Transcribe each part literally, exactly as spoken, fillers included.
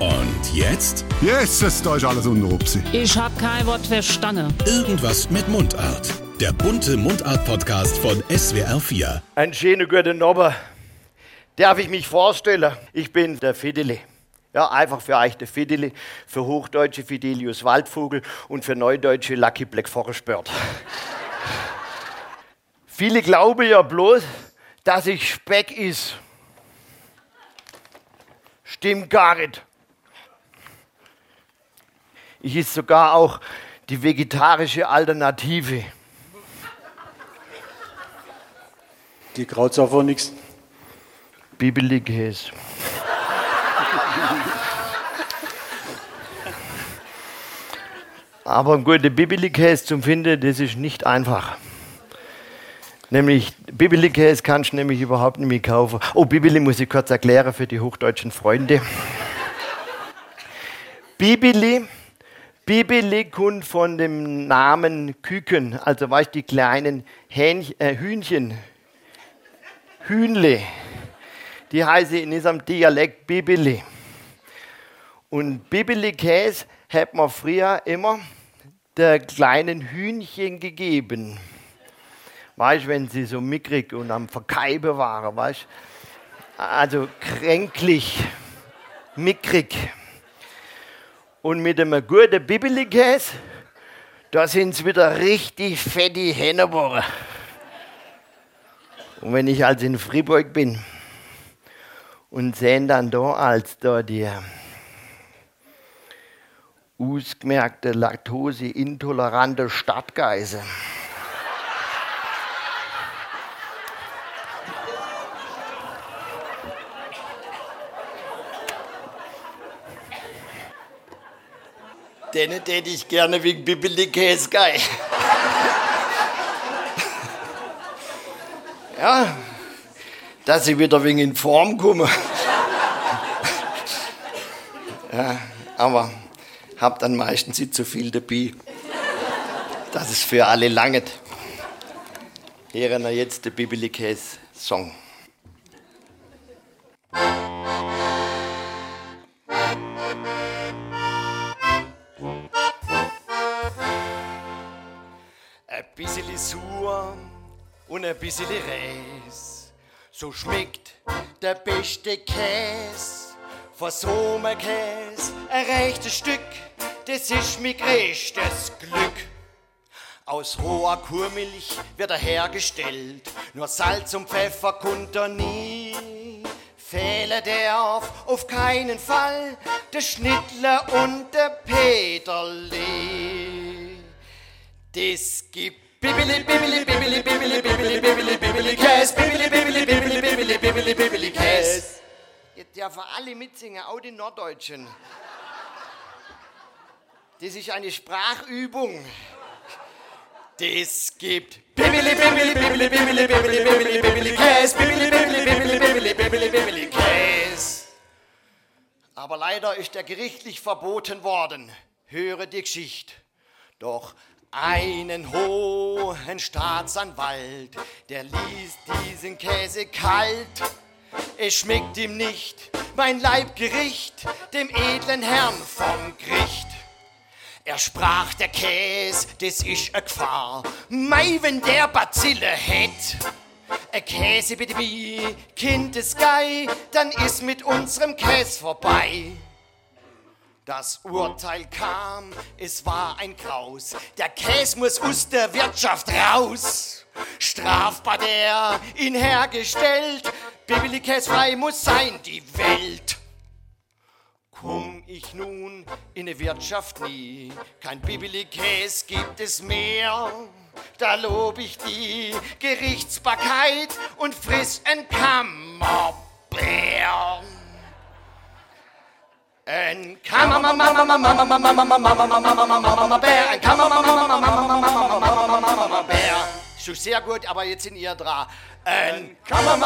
Und jetzt? Jetzt ist euch alles unter Rupsi. Ich hab kein Wort verstanden. Irgendwas mit Mundart. Der bunte Mundart-Podcast von S W R vier. Einen schönen guten Abend. Darf ich mich vorstellen? Ich bin der Fideli. Ja, einfach für euch der Fideli, für Hochdeutsche Fidelius Waldvogel und für Neudeutsche Lucky Black Forest Bird. Viele glauben ja bloß, dass ich Speck is. Stimmt gar nicht. Ich is sogar auch die vegetarische Alternative. Die graut's einfach nichts. Bibeli-Käse. Aber einen guten Bibeli-Käse zum finden, das ist nicht einfach. Nämlich, Bibeli-Käse kannst du nämlich überhaupt nicht mehr kaufen. Oh, Bibeli muss ich kurz erklären für die hochdeutschen Freunde. Bibeli, Bibeli kommt von dem Namen Küken, also weißt du, die kleinen Hähnchen, äh, Hühnchen, Hühnle, die heißen in diesem Dialekt Bibeli. Und Bibeli-Käse hat man früher immer der kleinen Hühnchen gegeben. Weißt du, wenn sie so mickrig und am Verkeiben waren, weißt du? Also kränklich, mickrig. Und mit einem guten Bibeli-Käse, da sind es wieder richtig fette Hähne geworden. Und wenn ich also in Fribourg bin und sehen dann da als da die ausgemerkte, laktoseintolerante Stadtgeise. Denen täte ich gerne wegen Bibeli-Käse geil. Ja, dass sie wieder wegen in Form kommen. Ja, aber hab dann meistens nicht so viel dabei, dass es für alle langt. Hören wir jetzt den Bibeli-Käse-Song. Ein bisschen Sur und ein bisschen Reis, so schmeckt der beste Käse. Von Sommerkäse ein rechtes Stück, das ist mein größtes Glück. Aus roher Kuhmilch wird er hergestellt, nur Salz und Pfeffer kommt er nie. Fehler darf auf keinen Fall der Schnittler und der Peterli. Das gibt Bibeli, Bibeli, Bibeli, Bibeli, Bibeli, Bibeli, Bibeli, Käse, Bibeli, Bibeli, Bibeli, Bibeli, Bibeli, Bibeli, Käse. Jetzt dürfen alle mitsingen, auch die Norddeutschen. Das ist eine Sprachübung. Das gibt Bibeli, Bibeli, Bibeli, Bibeli, Bibeli, Bibeli, Bibeli, Käse, Bibeli, Bibeli, Bibeli, Bibeli, Bibeli, Bibeli, Käse. Aber leider ist er gerichtlich verboten worden. Höre die Geschichte. Doch einen hohen Staatsanwalt, der ließ diesen Käse kalt. Es schmeckt ihm nicht, mein Leibgericht, dem edlen Herrn vom Gericht. Er sprach, der Käse, das ist a Gefahr, mei, wenn der Bazille hätt. A Käse bitte wie, Kind ist Gei, dann ist mit unserem Käse vorbei. Das Urteil kam, es war ein Graus, der Käse muss aus der Wirtschaft raus. Strafbar der ihn hergestellt, Bibeli-Käse frei muss sein die Welt. Komm ich nun in die Wirtschaft nie, kein Bibeli-Käse gibt es mehr. Da lob ich die Gerichtsbarkeit und friss ein Kammerbär. Ein Kammerbär, ein Kammerbär. Schon sehr gut, aber jetzt sind ihr dran. Ein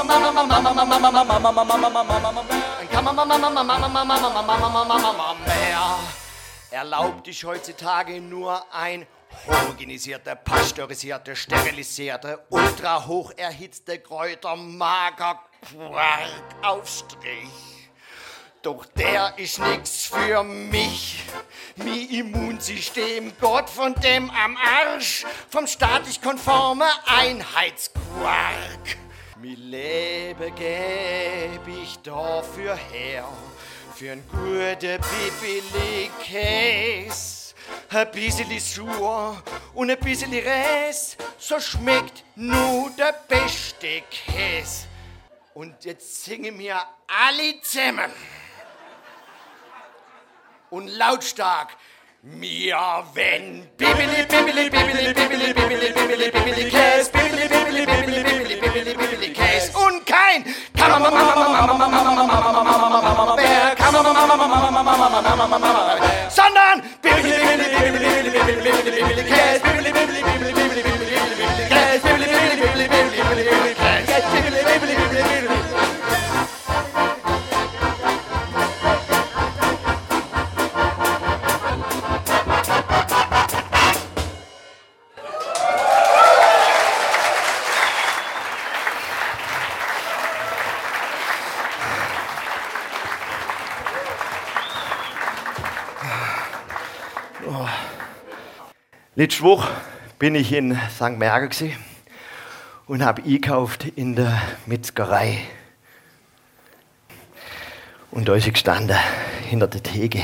Kammerbär. Erlaubt dich heutzutage nur ein homogenisierter, pasteurisierte, sterilisierte, ultra hoch erhitzte Kräutermagerquark auf Strich. Doch der ist nix für mich. Mi Immunsystem Gott von dem am Arsch, vom staatlich konforme Einheitsquark. Mi Leben gäb ich dafür her, für ein guter Bibili-Käse. Ein bisschen Sur und ein bisschen Res, so schmeckt nur der beste Käse. Und jetzt singen wir alle zusammen. Und lautstark. Mir wenn Bibili, Bibili, Bibili, Bibili, Bibili, Bibili, Bibili, Käse, Bibili, Bibili, Bibili, Bibili, Bibili, Bibili, Käse. Und kein sondern Bibili, Bibili, Bibili, Bibili, Bibili, Bibili, Käse, Bibili, Bibili, Bibili, Bibili, Bibili, Bibili, Käse, Bibili, Bibili, Bibili, Bibili, Bibili, Käse, Bibili, Bibili, Bibili, Bibili. Letzte Woche bin ich in Sankt Mergen gewesen und habe eingekauft in der Metzgerei. Und da ist sie gestanden, hinter der Theke.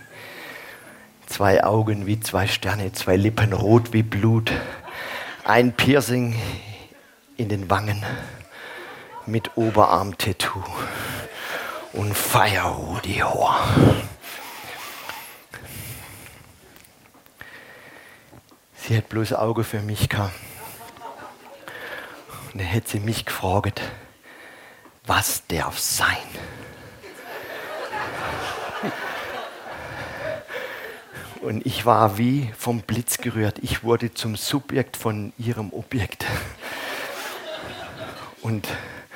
Zwei Augen wie zwei Sterne, zwei Lippen rot wie Blut, ein Piercing in den Wangen mit Oberarm-Tattoo und feierrote Haare. Sie hat bloß Auge für mich gehabt. Und dann hat sie mich gefragt, was darf sein? Und ich war wie vom Blitz gerührt. Ich wurde zum Subjekt von ihrem Objekt. Und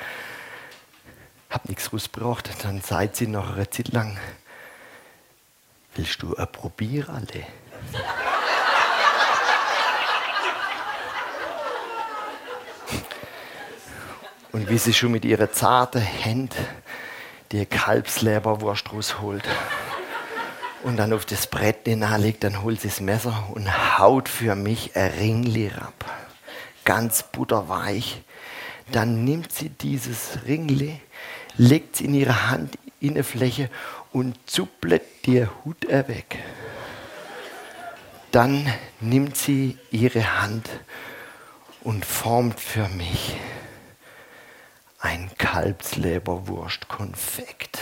hab nichts rausgebracht. Dann sagt sie noch eine Zeit lang, willst du ein Probiererle? Und wie sie schon mit ihren zarten Händen die Kalbsleberwurst rausholt und dann auf das Brett hineinlegt, dann holt sie das Messer und haut für mich ein Ringli ab. Ganz butterweich. Dann nimmt sie dieses Ringli, legt es in ihre Handinnenfläche und zuppelt die Hut weg. Dann nimmt sie ihre Hand und formt für mich ein Kalbsleberwurstkonfekt.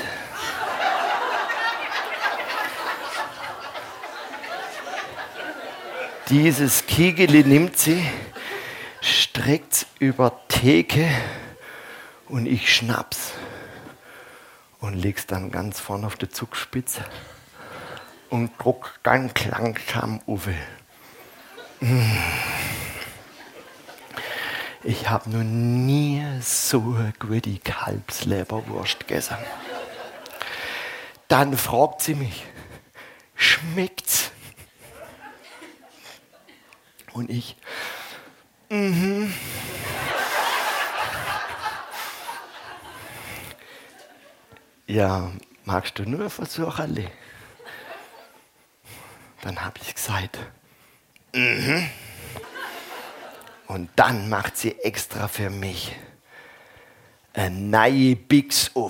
Dieses Kiegeli nimmt sie, streckt's über Theke und ich schnapp's und leg's dann ganz vorne auf die Zugspitze und druck ganz langsam auf. Mmh. Ich habe noch nie so eine gute Kalbsleberwurst gegessen. Dann fragt sie mich, schmeckt's? Und ich, mhm. Ja, magst du nur versuchen? Dann habe ich gesagt, mhm. Und dann macht sie extra für mich eine neue Bix auf.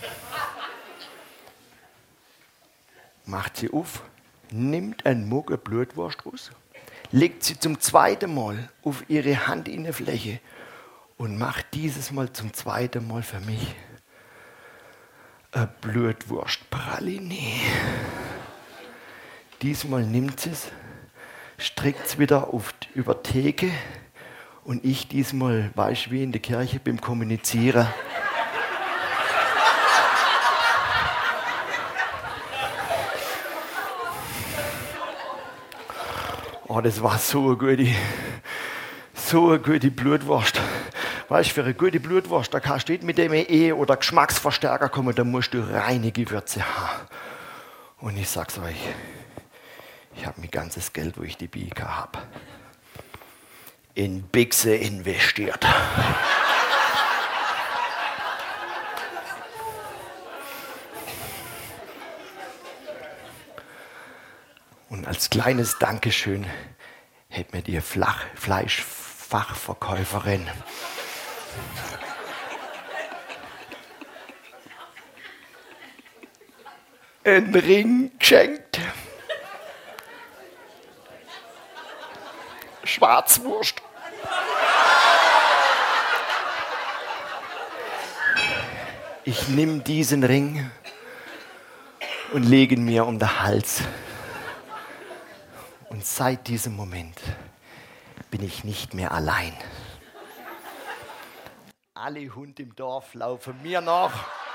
Macht sie auf, nimmt einen Mugge Blutwurst raus, legt sie zum zweiten Mal auf ihre Handinnenfläche und macht dieses Mal zum zweiten Mal für mich eine Blutwurstpraline. Diesmal nimmt sie es, streckt es wieder auf, über Theke. Und ich diesmal, weißt du, wie in der Kirche beim Kommunizieren. Oh, das war so eine gute, so eine gute Blutwurst. Weißt du, für eine gute Blutwurst, da kannst du nicht mit dem E oder Geschmacksverstärker kommen, da musst du reine Gewürze haben. Und ich sag's euch, ich habe mein ganzes Geld, wo ich die B I K habe, in Bixe investiert. Und als kleines Dankeschön hätte mir die Flach- Fleischfachverkäuferin einen Ring geschenkt. Schwarzwurst. Ich nehme diesen Ring und lege ihn mir um den Hals. Und seit diesem Moment bin ich nicht mehr allein. Alle Hunde im Dorf laufen mir nach.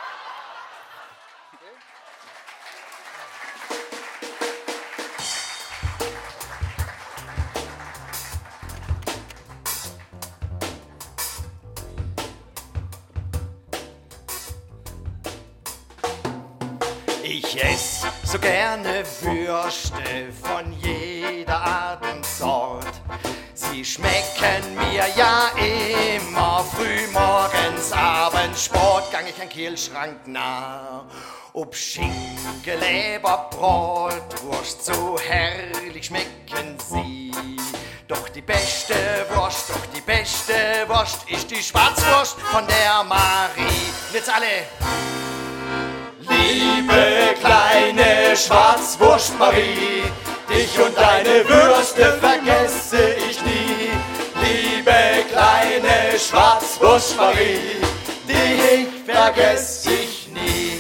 Ich ess so gerne Würste von jeder Art und Sort. Sie schmecken mir ja immer früh morgens, abends, Sport, gang ich an Kühlschrank nah. Ob Schinken, Leber, Brot, Wurst, so herrlich schmecken sie. Doch die beste Wurst, doch die beste Wurst ist die Schwarzwurst von der Marie. Und jetzt alle. Liebe kleine Schwarzwurst Marie, dich und deine Würste vergesse ich nie. Liebe kleine Schwarzwurst Marie, dich vergesse ich nie.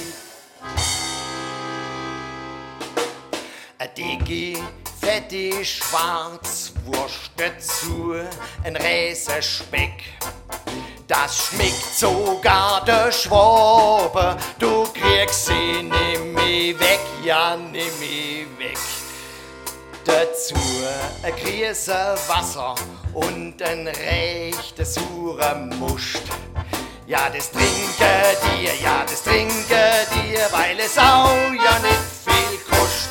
A dicke, fette Schwarzwurst dazu, ein Räserspeck. Das schmeckt sogar der Schwabe, du kriegst sie nimmer weg, ja nimmer weg. Dazu ein Gräser Wasser und ein rechter saurer Muscht. Ja, das trinke dir, ja, das trinke dir, weil es auch ja nicht viel kostet.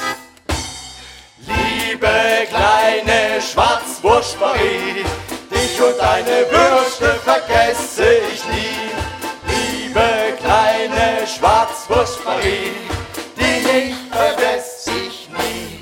Liebe kleine Schwarzwurst Marie, dich und deine Würste vergesse ich nie. Liebe kleine Schwarzwurst Marie, dich vergesse ich nie.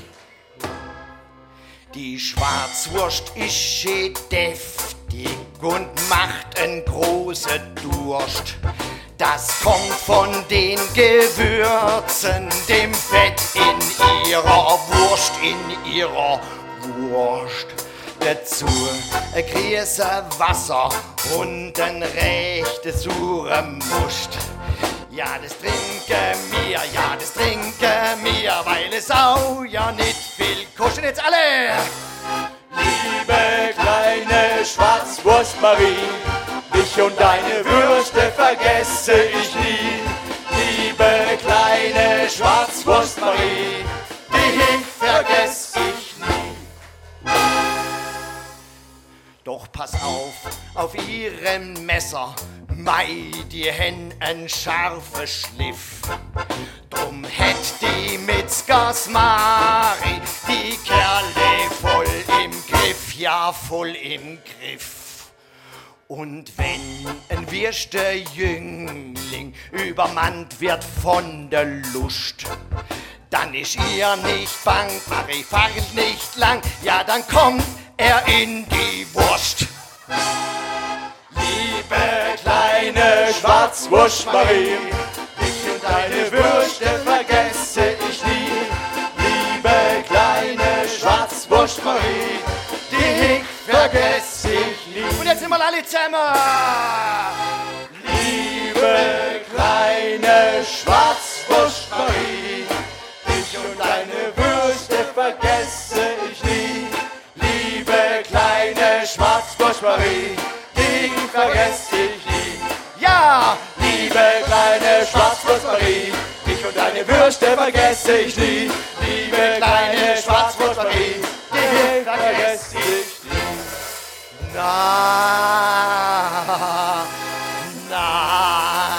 Die Schwarzwurst ist schön deftig und macht einen großen Durst. Das kommt von den Gewürzen, dem Fett in ihrer Wurst, in ihrer Wurst. Dazu ein Gräser Wasser und ein rechte saure Muscht. Ja, das trinke mir, ja, das trinke mir, weil es auch ja nicht viel kostet. Jetzt alle! Liebe kleine Schwarzwurst Marie, dich und deine Würste vergesse ich nie. Liebe kleine Schwarzwurst Marie, dich vergesse ich nie. Doch pass auf, auf ihrem Messer, mei, die hen ein scharfer Schliff. Drum hätt die Mitzgers Mari die Kerle voll im Griff, ja voll im Griff. Und wenn ein wirster Jüngling übermannt wird von der Lust, dann ist ihr nicht bang, Mari fahrt nicht lang, ja dann kommt er in die Wurst. Liebe kleine Schwarzwurst Marie, dich und deine Würste vergesse ich nie. Liebe kleine Schwarzwurst Marie, dich vergesse ich nie. Und jetzt sind wir alle zusammen. Liebe kleine Schwarzwurst Marie, dich und deine Würste vergesse ich nie. Liebe kleine Schwarzwurst Marie, dich vergesse ich nie. Ja, liebe kleine Schwarzwurst Marie, dich und deine Würste vergesse ich nie. Liebe kleine Schwarzwurst Marie, dich vergesse ich nie. Na, nein.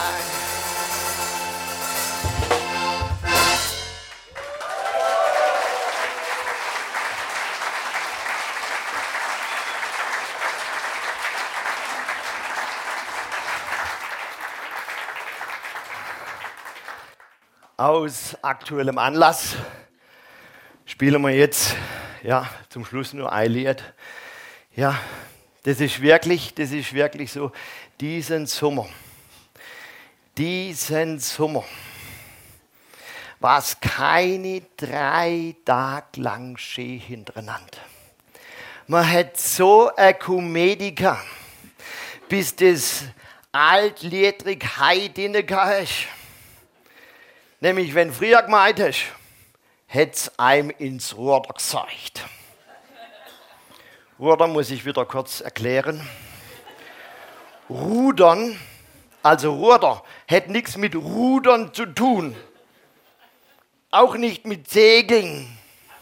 Aus aktuellem Anlass spielen wir jetzt ja, zum Schluss nur ein Lied. Ja, das ist wirklich, das ist wirklich so, diesen Sommer, diesen Sommer, war es keine drei Tage lang schön hintereinander. Man hat so eine Komödie gehabt, bis das altliedrig Heidinne gehabt. Nämlich, wenn früher gemeint hast, hätte es einem ins Ruder gesagt. Ruder muss ich wieder kurz erklären. Rudern, also Ruder, hat nichts mit Rudern zu tun. Auch nicht mit Segeln.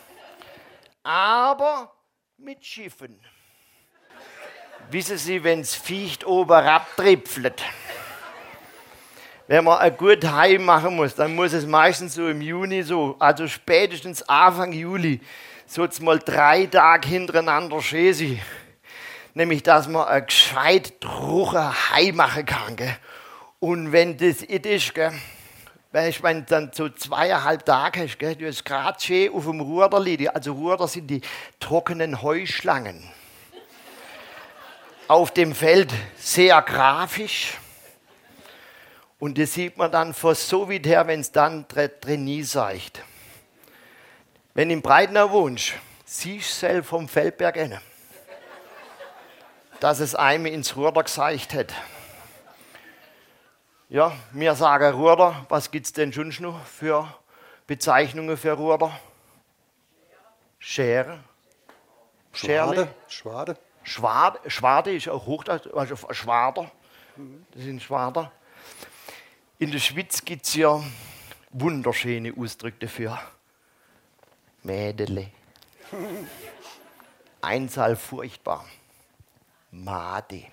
Aber mit Schiffen. Wissen Sie, wenn es Viecht oben abtripfelt, wenn man ein gut Heim machen muss, dann muss es meistens so im Juni so, also spätestens Anfang Juli, so mal drei Tage hintereinander schön sein. Nämlich, dass man ein gescheit trocken Heim machen kann. Gell? Und wenn das it ist, gell, wenn ich meine, dann so zweieinhalb Tage hast, gell, du hast gerade schön auf dem Ruder liegen. Also Ruder sind die trockenen Heuschlangen. Auf dem Feld sehr grafisch. Und das sieht man dann von so weit her, wenn es dann drin seicht. Wenn du im Breitner wohnst, siehst du selbst vom Feldberg hin, dass es einem ins Ruder geseicht hat. Ja, wir sagen Ruder. Was gibt es denn schon noch für Bezeichnungen für Ruder? Schere. Schwade. Schwade. Schwade, Schwade ist auch Hochdeutsch, also Schwader. Das sind Schwader. In der Schweiz gibt es ja wunderschöne Ausdrücke dafür. Mädele. Einzahl furchtbar. Made.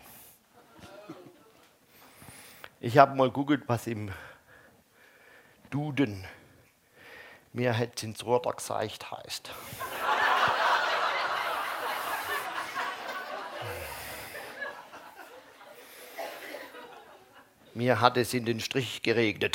Ich habe mal gegoogelt, was im Duden mir hätte ins Ruder gesagt heißt. Mir hat es in den Strich geregnet.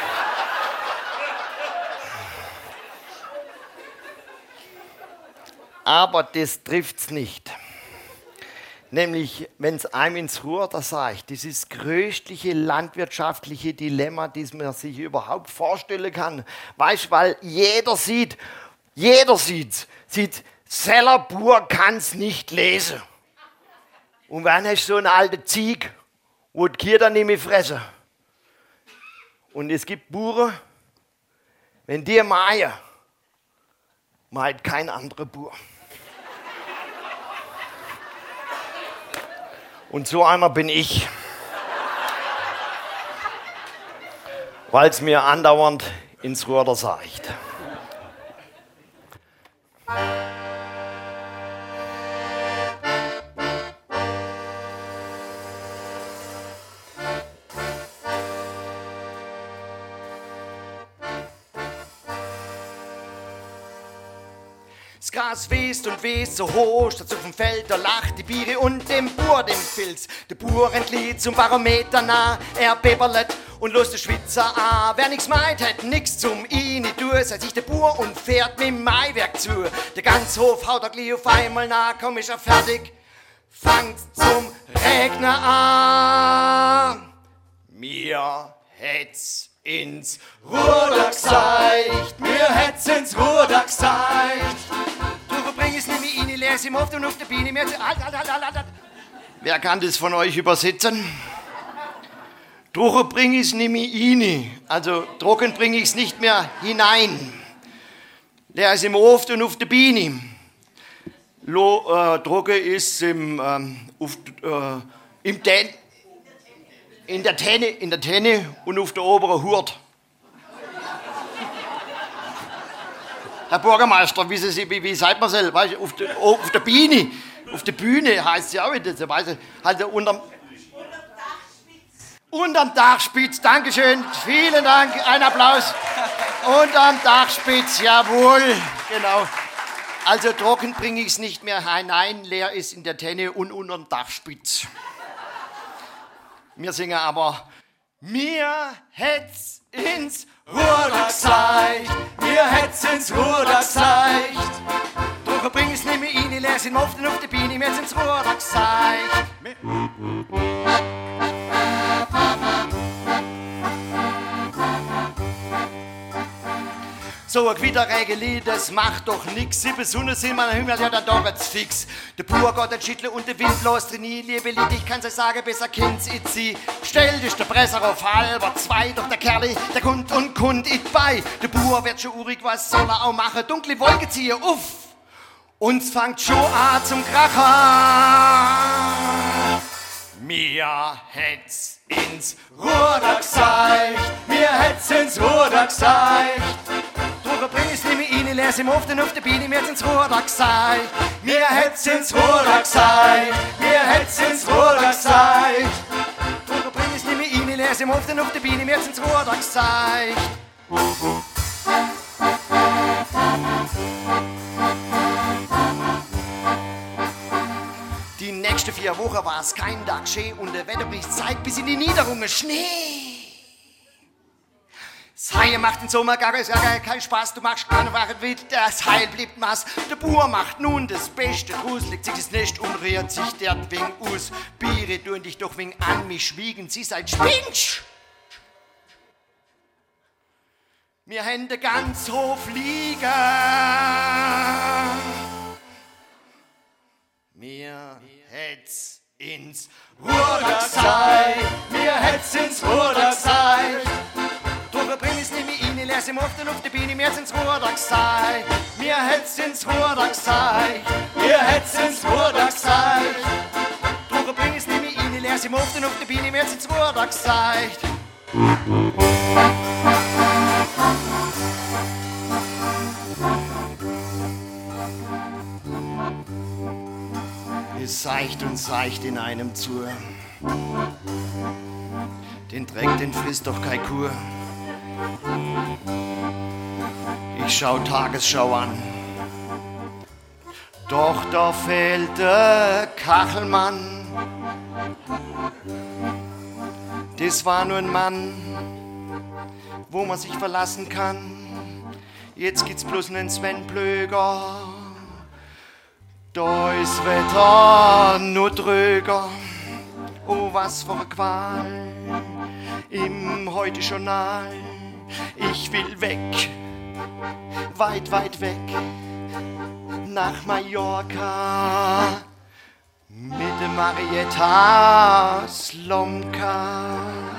Aber das trifft's nicht. Nämlich, wenn es einem ins Ruder sagt, das ist das größte landwirtschaftliche Dilemma, das man sich überhaupt vorstellen kann. Weißt du, weil jeder sieht, jeder sieht, sieht, Sellerbur kann es nicht lesen. Und wenn hast du so eine alte Ziege, wo die Kinder nicht mehr fressen. Und es gibt Bauern, wenn die mähen, mäht kein anderer Bauer. Und so einer bin ich. Weil es mir andauernd ins Ruder sagt. Das Gras west und west so hoch, statt auf dem Feld, da lacht die Biere und dem Bauer den Filz. Der Bauer entlied zum Barometer nah, er beberlet und los der Schwitzer an. Wer nix meint, hat nix zum Ini du, seit sich der Bauer und fährt mit dem Maiwerk zu. Der ganze Hof haut er gleich auf einmal nach, komm ist er fertig, fangt zum Regner an. Mir hätt's ins Ruder gesagt, mir hätt's ins Ruder gesagt. Du bring es nicht mehr rein, leer es im Hof und auf der Biene. Mir halt, halt, halt, halt, halt. Wer kann das von euch übersetzen? Trocken bring ich es nicht mehr rein, also trocken bring ich es nicht mehr hinein. Leer es im Hof und auf der Biene. Lo, äh, trocken ist im, ähm, auf, äh, im Ten, in der Tenne, in der Tenne und auf der oberen Hurt. Herr Bürgermeister, wissen Sie, wie, wie sagt man es? Weißt, auf, der, auf der Bühne, auf der Bühne heißt sie auch nicht, weißt du, halt unterm, unterm Dachspitz, Dankeschön, vielen Dank, ein Applaus. Unterm Dachspitz, jawohl, genau. Also trocken bringe ich es nicht mehr hinein, leer ist in der Tenne und unterm Dachspitz. Wir singen aber, mir hätt's ins Ruder gesagt, mir hätt's ins Ruder gesagt. sind wir oft auf der Bühne, wir sind's Ruder gesagt. So ein Gewitterregeli, das macht doch nix. Sieben Sonne sind wir am Himmel, ja, dann dauert's fix. Der Bauer geht ein Schüttle und der Wind bloß drin. Liebe Lied, ich kann's euch sagen, besser kennt's it sie. Stellt ist der Presser auf halber zwei, doch der Kerli, der kommt und kommt it bei. Der Bauer wird schon urig, was soll er auch machen? Dunkle Wolke ziehen, uff. Uns fängt schon an zum Krachen. Mir hätt's ins Ruder gesagt, mir hätt's ins Ruder gesagt. Bring es nicht mehr rein, leer sie auf den auf der Bühne, mir hätt's ins Ruder gesagt. Mir hätt's ins Ruder gesagt, mir hätt's ins Ruder gesagt. Bring es nicht mehr rein, leer sie auf den auf der Bühne, mir hätt's ins Ruder gesagt. Die nächsten vier Wochen war es kein Tag schön und der Wetterbericht zeigt bis in die Niederungen Schnee. Das Heil macht den Sommer gar keinen Spaß, du machst keine Wache mit, das Heil bleibt maß. Der Bauer macht nun das Beste draus, legt sich das Nest und rührt sich der wegen aus. Biere tun dich doch wegen an mich schwiegen, sie seid Spinsch. Mir Hände ganz hoch fliegen. Mir hätt's ins Ruder gesagt, mir hätt's ins Ruder gesagt. Bring es nicht mehr rein, leer sie oft auf der Bühne, mir hätt's ins Ruder gesagt. Mir hätt's ins Ruder gesagt, mir hätt's ins Ruder gesagt. Bring es nicht mehr rein, leer sie oft auf der Bühne, mir hätt's ins Ruder gesagt. Es seicht und seicht in einem zu. Den Dreck, den frisst doch kein Kur. Ich schau Tagesschau an, doch da fehlt der Kachelmann. Das war nur ein Mann, wo man sich verlassen kann. Jetzt gibt's bloß einen Sven Plöger. Da ist Wetter nur dröger. Oh, was für eine Qual im Heute-Journal. Ich will weg, weit, weit weg, nach Mallorca, mit dem Marietta Slomka.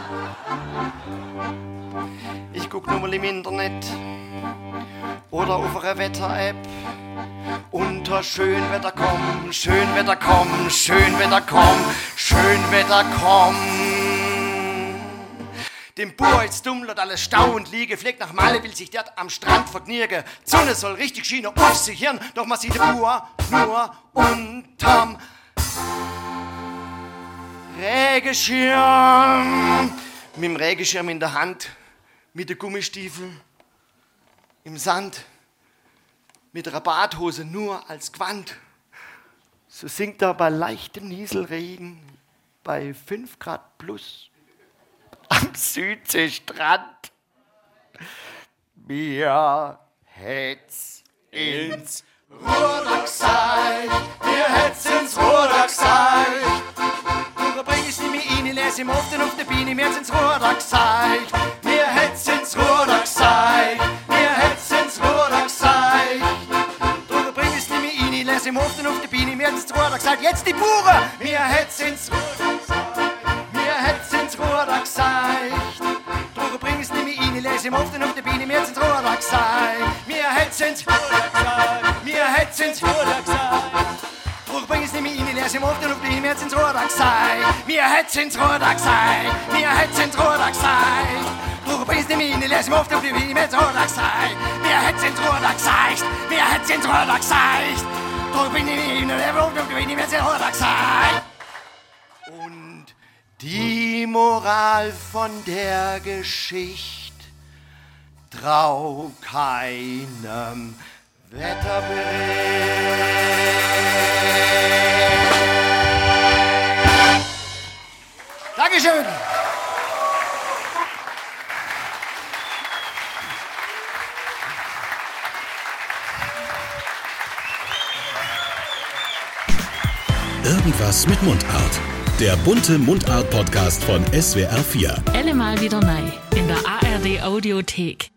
Ich guck nur mal im Internet oder auf einer Wetter-App. Unter Schönwetter komm, Schönwetter komm, Schönwetter komm, Schönwetter komm. Dem Bauer ist dumm, lot alles Stau und Liege. Fleck nach Malle, will sich dort am Strand vergnügen. Die Sonne soll richtig schienen auf sich hirn, doch man sieht den Bauer nur unterm Regenschirm. Mit dem Regenschirm in der Hand, mit den Gummistiefeln im Sand, mit der Badhose nur als Gewand. So singt er bei leichtem Nieselregen, bei fünf Grad plus. Am Südseestrand. Mir hätt's ins Ruder gesagt, mir hätt's ins Ruder gesagt. Du bring ich nicht mehr rein, leer sie oft auf der Bühne, mir hätt's ins Ruder gesagt. Mir hätt's ins Ruder gesagt, mir hätt's ins Ruder gesagt. Du bring ich nicht mehr rein, leer sie oft auf der Bühne, mir hätt's ins Ruder gesagt. Jetzt die Bure, mir hätt's ins Ruder gesagt. Mir hätt's ins Ruder gesagt. Droge bring es nicht mehr rein, lese ihm oft auf der Bühne, mir hätt's ins Ruder gesagt. Mir hätt's ins Ruder gesagt. Mir hätt's ins Ruder gesagt. Droge bring es nicht mehr rein, lese ihm oft auf der Bühne, mir hätt's ins Ruder gesagt. Mir hätt's ins Ruder gesagt. Mir hätt's ins Ruder gesagt. Droge bring es nicht mehr rein, lese ihm oft auf der Bühne, mir hätt's ins Ruder gesagt. Mir hätt's ins Ruder gesagt. Mir hätt's ins Ruder gesagt. Droge bring es nicht mehr rein, lese ihm oft auf der Bühne, mir hätt's ins Ruder gesagt. Und die Moral von der Geschichte: Trau keinem Wetterbericht. Dankeschön. Irgendwas mit Mundart. Der bunte Mundart-Podcast von S W R vier. Allemal wieder neu in der A R D Audiothek.